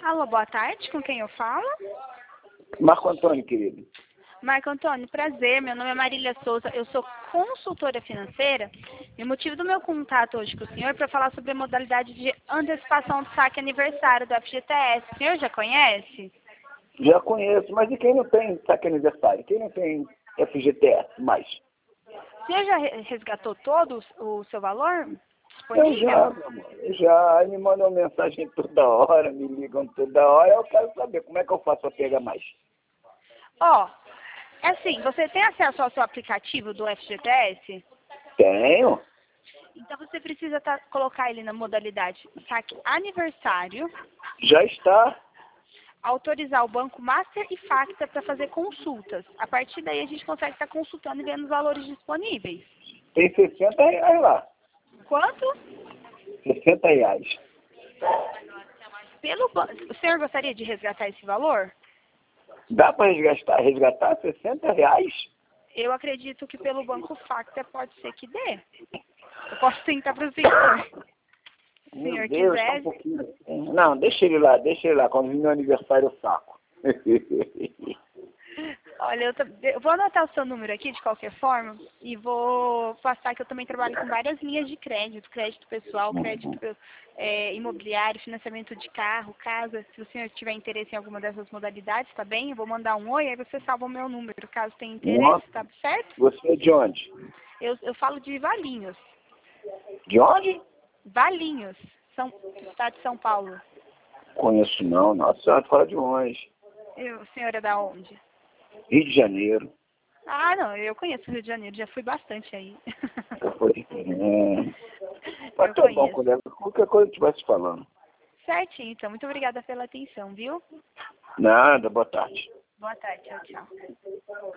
Alô, boa tarde, com quem eu falo? Marco Antônio, querido. Marco Antônio, prazer, meu nome é Marília Souza, eu sou consultora financeira e o motivo do meu contato hoje com o senhor é para falar sobre a modalidade de antecipação do saque aniversário do FGTS. O senhor já conhece? Já conheço, mas e quem não tem saque aniversário? Quem não tem FGTS mais? O senhor já resgatou todo o seu valor Eu disponível? já, meu amor, eu já me mandam mensagem toda hora, me ligam toda hora, eu quero saber como é que eu faço para pegar mais. Ó, é assim, você tem acesso ao seu aplicativo do FGTS? Tenho, Então você precisa colocar ele na modalidade saque aniversário, já está. autorizar o Banco Master e Facta para fazer consultas. A partir daí a gente consegue estar consultando e vendo os valores disponíveis. Tem R$ 60 lá. Quanto? R$ 60. O senhor gostaria de resgatar esse valor? Dá para resgatar R$ 60? Eu acredito que pelo Banco Facta pode ser que dê. Eu posso tentar para o senhor. Se o Meu senhor Deus, tá um quiser. pouquinho. Não, deixa ele lá. Quando vir meu aniversário eu saco. Olha, eu vou anotar o seu número aqui de qualquer forma e vou passar que eu também trabalho com várias linhas de crédito pessoal, crédito imobiliário, financiamento de carro, casa. Se o senhor tiver interesse em alguma dessas modalidades, tá bem? Eu vou mandar um oi, aí você salva o meu número, caso tenha interesse, tá certo? Você é de onde? Eu falo de Valinhos. De onde? Valinhos, estado de São Paulo. Conheço não, nossa senhora, fora de longe. O senhor é da onde? Rio de Janeiro. Ah, não, eu conheço o Rio de Janeiro, já fui bastante aí. Mas Eu tá bom, conheço. colega. Qualquer coisa que estivesse falando. Certinho, então. Muito obrigada pela atenção, viu? Nada, boa tarde. Boa tarde, tchau, tchau.